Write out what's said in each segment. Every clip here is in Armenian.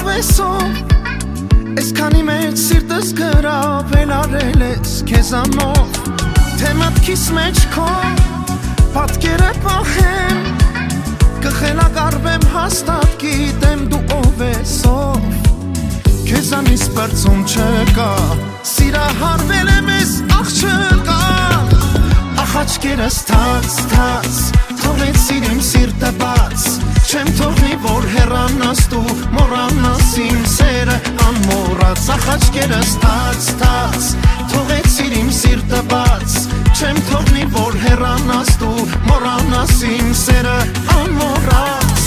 հավեսով Ես քանի մեջ սիրտս գրավել արել ես քեզանով Թե մտքիս մեջ քո պատկերը պահեմ Կխելագարվեմ հաստատ գիտեմ դու ով ես ով Քեզանից պրծում չկա Սիրահարվել եմ ես աղ չկա Ախ աչքերս թաց Թողեցիր իմ սիրտը բաց Չեմ թողնի որ հեռանաս դու Մոռանաս իմ սերը անմոռաց Ախ աչքերս թաց Թողեցիր իմ սիրտը բաց Չեմ թողնի որ հեռանաս դու Մոռանաս իմ սերը անմոռաց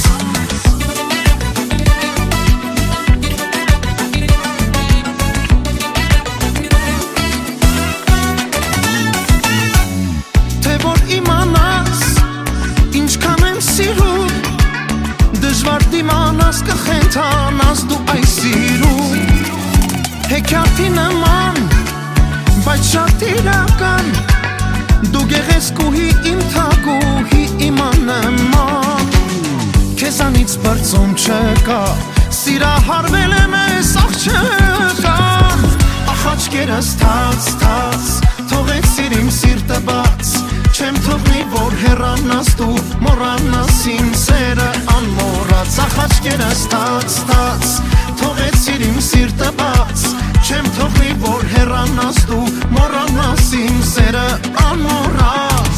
Թե որ իմանաս ինչքան եմ սիրում Դժվար դիմանաս կխենթանաս դու այս սիրում Հեքիաթի նման, բայց շատ իրական Դու գեղեցկուհի իմ թագուհի իմ աննման Քեզանից պրծում չկա Սիրահարվել եմ ես աղ չկա Ախ աչքերս թաց Թողեցիր իմ սիրտը բաց Չեմ թողնի որ հեռանաս դու Մոռանաս իմ սերը անմոռաց Ախ աչքերս թաց Թողեցիր իմ սիրտը բաց Չեմ թողնի որ հեռանաս դու Մոռանաս իմ սերը անմոռաց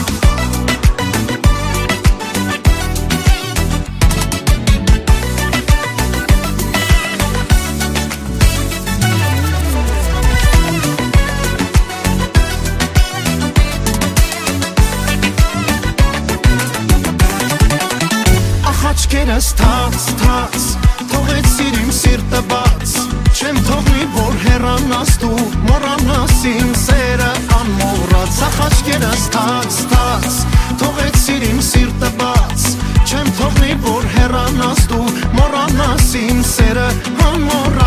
Աչքերս թաց Թողեցիր իմ սիրտը բաց Չեմ թողնի որ հեռանաս դու Մոռանաս իմ սերը անմոռաց Ախ աչքերս թաց Թողեցիր իմ սիրտը բաց Չեմ թողնի որ հեռանաս դու Մոռանաս իմ սերը անմոռաց